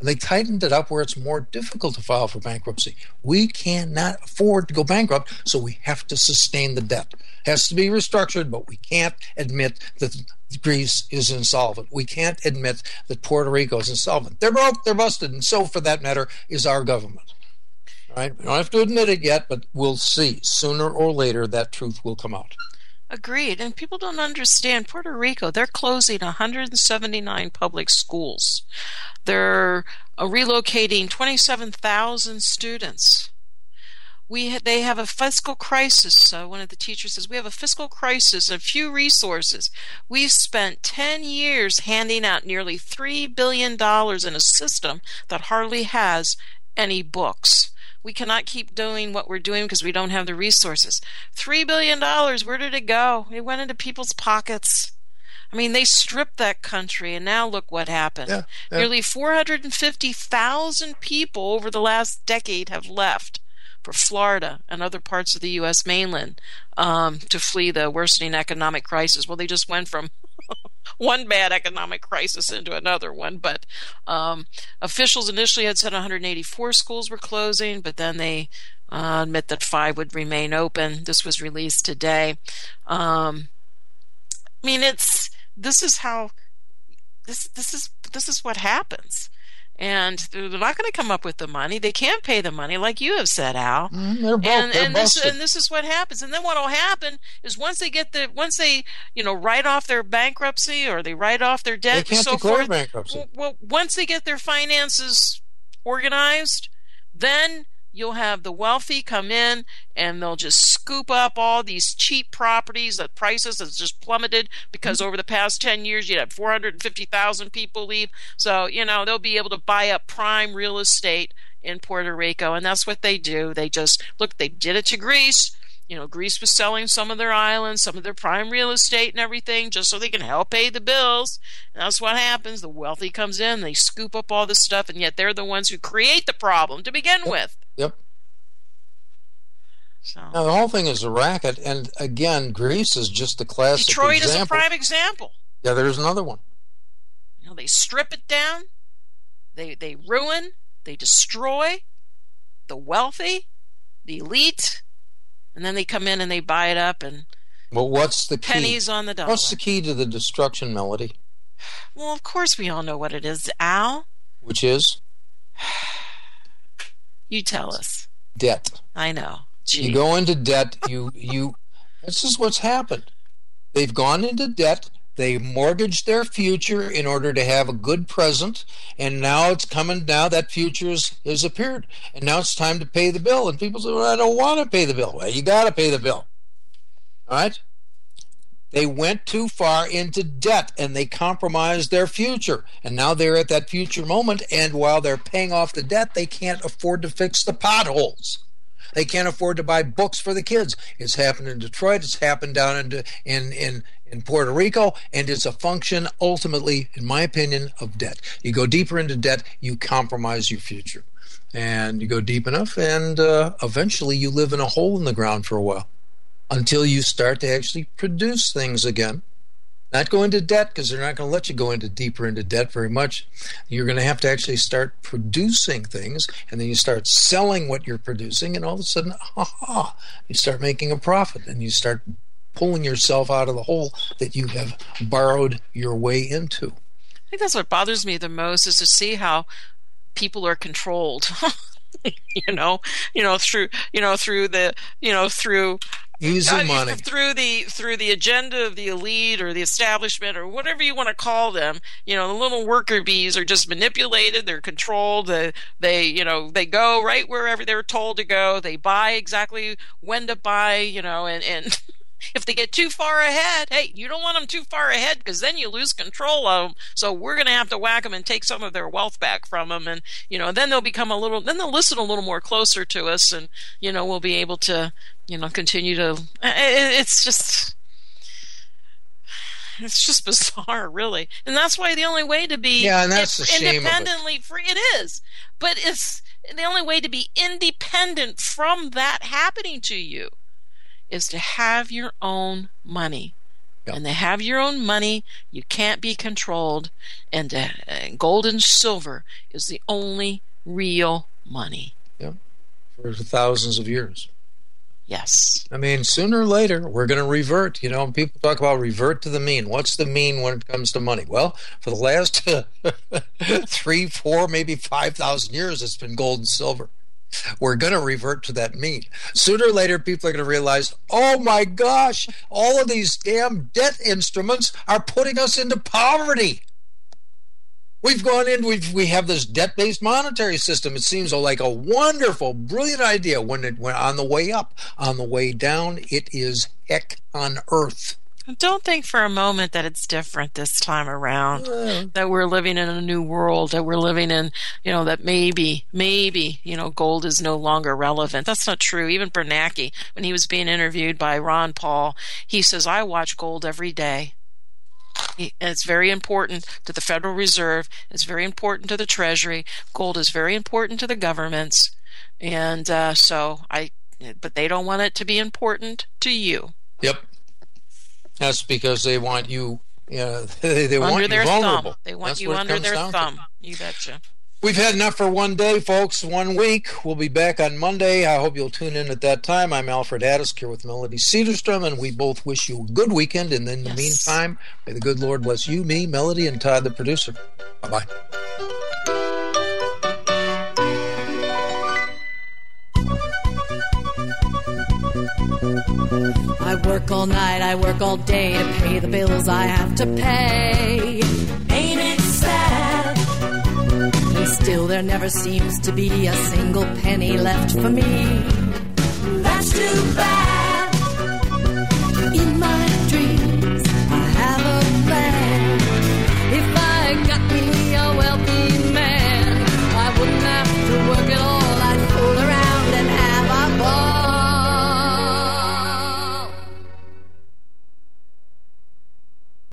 And they tightened it up where it's more difficult to file for bankruptcy. We cannot afford to go bankrupt, so we have to sustain the debt. It has to be restructured, but we can't admit that Greece is insolvent. We can't admit that Puerto Rico is insolvent. They're broke, they're busted, and so, for that matter, is our government. All right? We don't have to admit it yet, but we'll see. Sooner or later, that truth will come out. Agreed. And people don't understand Puerto Rico. They're closing one hundred seventy-nine public schools. They're uh, relocating twenty-seven thousand students. We ha- they have a fiscal crisis. Uh, one of the teachers says, we have a fiscal crisis and few resources. We've spent ten years handing out nearly three billion dollars in a system that hardly has any books. We cannot keep doing what we're doing because we don't have the resources. Three billion dollars, where did it go? It went into people's pockets. I mean, they stripped that country, and now look what happened. Yeah, yeah. Nearly four hundred fifty thousand people over the last decade have left for Florida and other parts of the U S mainland um, to flee the worsening economic crisis. Well, they just went from one bad economic crisis into another one. But um, officials initially had said one hundred eighty-four schools were closing, but then they uh, admit that five would remain open. This was released today. Um, I mean, it's this is how this this is this is what happens. And they're not going to come up with the money. They can't pay the money, like you have said, Al. Mm, they're broke. And, they're and this busted. and this is what happens. And then what will happen is once they get the once they you know write off their bankruptcy or they write off their debt They can't and so declare forth. bankruptcy. Well, well, once they get their finances organized, then you'll have the wealthy come in and they'll just scoop up all these cheap properties that prices has just plummeted because over the past ten years you had four hundred fifty thousand people leave. So, you know, they'll be able to buy up prime real estate in Puerto Rico, and that's what they do. They just, look, they did it to Greece. You know, Greece was selling some of their islands, some of their prime real estate and everything just so they can help pay the bills. And that's what happens. The wealthy comes in, they scoop up all this stuff, and yet they're the ones who create the problem to begin Yep. with. Yep. So Now, the whole thing is a racket, and again, Greece is just a classic Detroit example. is a prime example. Yeah, there's another one. You know, they strip it down, they they ruin, they destroy the wealthy, the elite, and then they come in and they buy it up and Well, what's the key? pennies on the dollar. What's the key to the destruction, Melody? Well, of course we all know what it is, Al. Which is You tell us. debt. I know. Gee. You go into debt. You you. This is what's happened. They've gone into debt. They mortgaged their future in order to have a good present, and now it's coming. Now that future has, has appeared, and now it's time to pay the bill. And people say, "Well, I don't want to pay the bill." Well, you got to pay the bill. All right. They went too far into debt, and they compromised their future. And now they're at that future moment, and while they're paying off the debt, they can't afford to fix the potholes. They can't afford to buy books for the kids. It's happened in Detroit. It's happened down in in in, in Puerto Rico, and it's a function, ultimately, in my opinion, of debt. You go deeper into debt, you compromise your future. And you go deep enough, and uh, eventually you live in a hole in the ground for a while, until you start to actually produce things again. Not go into debt, because they're not going to let you go into deeper into debt very much. You're going to have to actually start producing things, and then you start selling what you're producing, and all of a sudden, ha ha, you start making a profit, and you start pulling yourself out of the hole that you have borrowed your way into. I think that's what bothers me the most is to see how people are controlled. you know, you know through you know through the you know through. Easy Uh, money. through the through the agenda of the elite or the establishment or whatever you want to call them. You know, the little worker bees are just manipulated. They're controlled. They, they you know they go right wherever they're told to go. They buy exactly when to buy. You know, and and if they get too far ahead, hey, you don't want them too far ahead because then you lose control of them. So we're going to have to whack them and take some of their wealth back from them, and you know then they'll become a little. Then they'll listen a little more closer to us, and you know we'll be able to. You know, continue to. It's just, it's just bizarre, really, and that's why the only way to be Yeah, and that's the shame of it. independently free. It is, but it's the only way to be independent from that happening to you is to have your own money. Yep. And they have your own money. You can't be controlled. And uh, gold and silver is the only real money. Yep. For thousands of years. Yes. I mean, sooner or later, we're going to revert. You know, people talk about revert to the mean. What's the mean when it comes to money? Well, for the last three, four, maybe five thousand years, it's been gold and silver. We're going to revert to that mean. Sooner or later, people are going to realize, oh my gosh, all of these damn debt instruments are putting us into poverty. We've gone in, we've, we have this debt-based monetary system. It seems like a wonderful, brilliant idea when it went on the way up. On the way down, it is heck on earth. Don't think for a moment that it's different this time around, Yeah. that we're living in a new world, that we're living in, you know, that maybe, maybe, you know, gold is no longer relevant. That's not true. Even Bernanke, when he was being interviewed by Ron Paul, he says, I watch gold every day. He, and it's very important to the Federal Reserve. It's very important to the Treasury. Gold is very important to the governments. And uh, so I, but they don't want it to be important to you. Yep. That's because they want you, you know, they, they Under want their you vulnerable. thumb. They want That's you what it under comes their down to. thumb. You betcha. We've had enough for one day, folks. One week. We'll be back on Monday. I hope you'll tune in at that time. I'm Alfred Addis here with Melody Cedarstrom, and we both wish you a good weekend. And in the Yes. meantime, may the good Lord bless you, me, Melody, and Todd, the producer. Bye-bye. I work all night, I work all day to pay the bills I have to pay. Ain't it sad? And still there never seems to be a single penny left for me. That's too bad. In my dreams